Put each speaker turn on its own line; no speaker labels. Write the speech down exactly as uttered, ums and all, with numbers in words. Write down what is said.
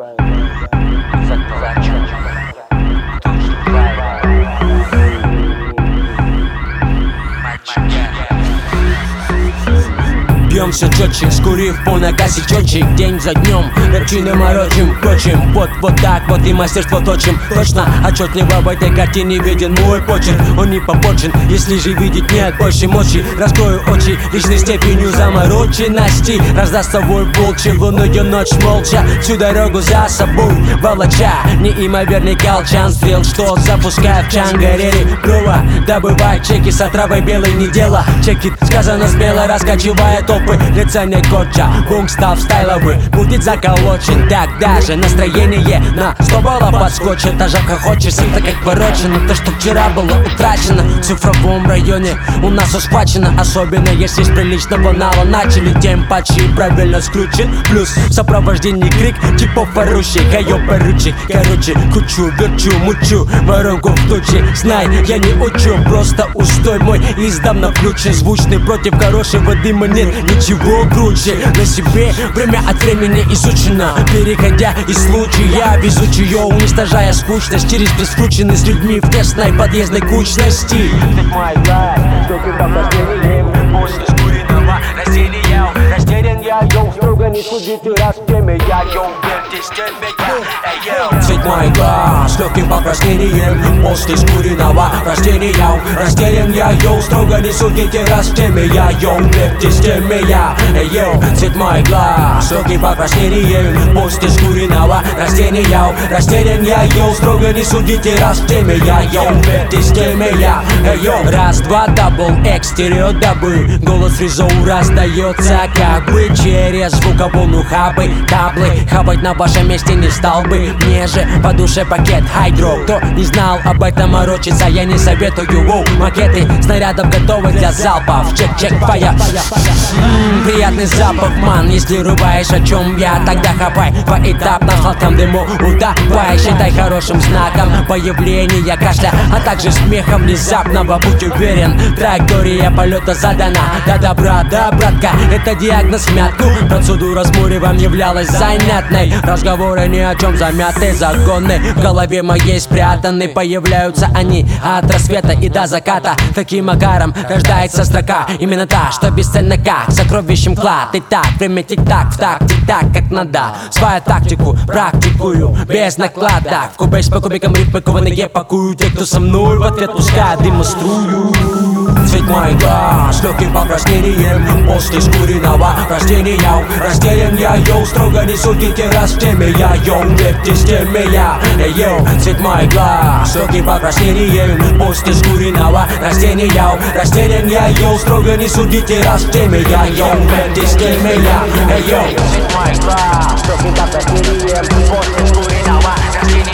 Бьем все четче, скурив полной кассе четче. День за днем, рыбчины морочим, прочим. Вот, вот так вот и мастерство точим. Точно, отчетливо в этой картине виден мой почерк. Он не попорчен, если же видеть нет больше мочи. Раскрою очи личной степенью замороченности. Раздаст собой волчья лунную ночь молча. Всю дорогу за собой волоча. Неимоверный колчан стрел, что запуская в чангарере. Плюва, добывай чеки с отравой белой не дело. Чекит, сказано смело, раскачивая толпы. Лица не корча, бунг став стайловый. Будет заколочен, так даже настроение на сто баллов подскочит. Аж хочется, так как ворочено. То, что вчера было утрачено в цифровом районе у нас усхвачено. Особенно если с приличного нала начали. Тем патчи правильно скручен. Плюс в сопровождении крик типов орущий. Кайо поручи, короче, кучу, верчу, мучу воронку в туче. Знай, я не учу, просто устой мой издавна включен. Звучный против хорошего дыма нет ничего круче. На себе время от времени изучено, переходя из случая в изучие, уничтожая скучность через бескрученный с людьми в тесной подъездной кучности. После скуренного растения растерян я, йоу, строго не судите, раз в теме я, йоу, верьте с теме я, йоу. Цвет моих глаз с легким покраснением. После скуренного растения растерян я, йоу, строго не судите, раз в теме я, йоу, верьте с теме я, йоу. Цвет моих глаз с легким покраснением. После скуренного растения растерян я, йоу, строго не судите, раз в теме я, йоу, верьте с теме я, йоу. Раз, два, дабл, экстерио, дабы. Голос фризоу раздается как бы через звуковолну хабы, таблы. Хабать на вашем месте не стал бы. Мне же по душе пакет хайдро. Кто не знал об этом, морочиться я не советую. Воу, макеты снарядов готовы для залпов. Чек-чек, фая. Ммм, приятный запах, ман. Если рубаешь, о чем я, тогда хапай поэтапно. В сладком дыму утопай. Считай хорошим знаком появления кашля, а также смеха внезапного. Будь уверен, траектория полета задана. Да добра, да, братка, это диагноз в мятку. Процедура с Муревым являлась занятной. Разговоры ни о чем, замятые загоны в голове моей спрятаны. Появляются они от рассвета и до заката. Таким макаром рождается строка, именно та, что бесценно как сокровищем клад. И так, время тик-так, в так, тик-так, как надо. Свою тактику практикую без накладок. В кубейс по кубикам ритмы кованые пакую. Те, кто со мной, в ответ пускают демонструю. Цвет моих глаз с легким покраснением. После скуренного растения растерян я, йоу, строго не судите, раз в теме я, йоу, верьте с теме я, йоу. Цвет моих глаз с легким покраснением. После скуренного растения растерян я, йоу, строго не судите, раз в теме я, йоу, верьте с теме я, йоу. Цвет моих глаз с легким покраснением. После скуренного растения